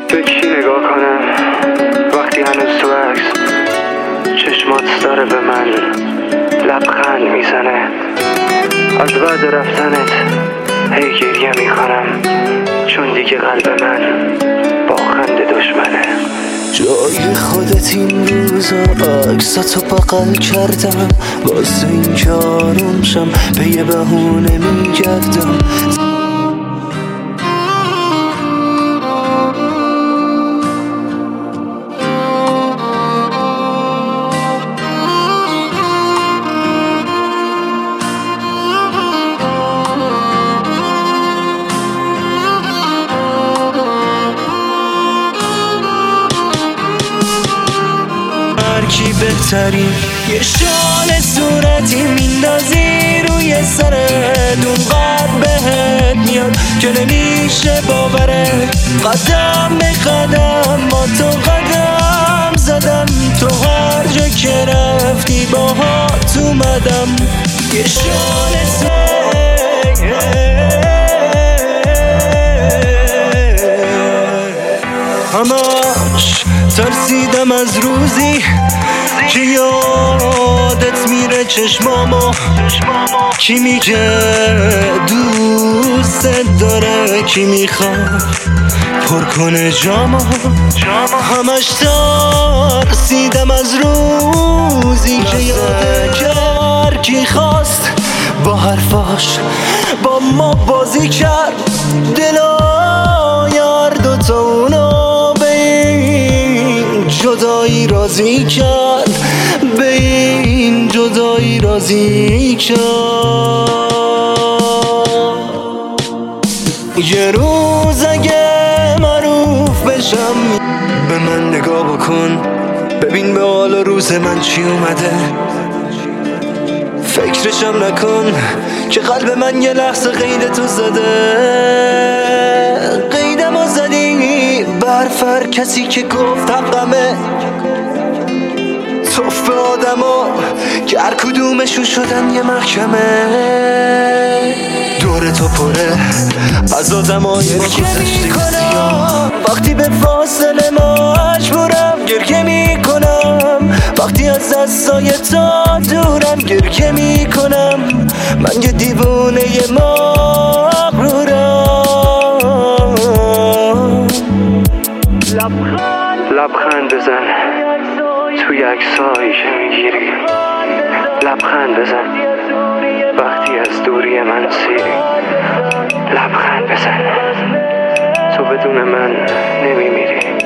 به کی نگاه کنم وقتی هنوز تو عکس چشمات داره به من لبخند میزنه؟ از بعد رفتنت هی گریه میکنم چون دیگه قلب من با خنده دشمنه. جای خودت این روزا عکساتو بغل کردم واسه این که آروم شم به یه بهونه میگردم. کی بهترین یه شال صورتی میندازی روی سرت اونقدر بهت میاد که نمیشه باوره. قدم به قدم با تو قدم زدم تو هر جا که رفتی باهات اومدم. یه شال همش ترسیدم از روزی که یادت میره چشمامو. کی میگه دوست داره کی میخواد پر کنه جامو. همش ترسیدم از روزی که یادت کی خواست با حرفاش با ما بازی کرد دلا یار دوتا اونو به این جدایی راضی کرد به این جدایی راضی کرد. یه روز اگه معروف بشم به من نگاه بکن ببین به حال روز من چی اومده. فکرشم نکن که قلب من یه لحظه قید تو زده. قیدمو زدی برفر کسی که گفت حقمه. توف آدما که هر کدومشون شدن یه محکمه. دور تو پره از آدمای گذشته سیاه. وقتی به فاصله مجبورم گریه میکنم وقتی از دستای تا دورم گریه میکنم. من یه دیوونه مغرورم. لبخند بزن توی عکسایی که میگیری. لبخند بزن وقتی از دوری من سیری. لبخند بزن تو بدون من نمیمیری.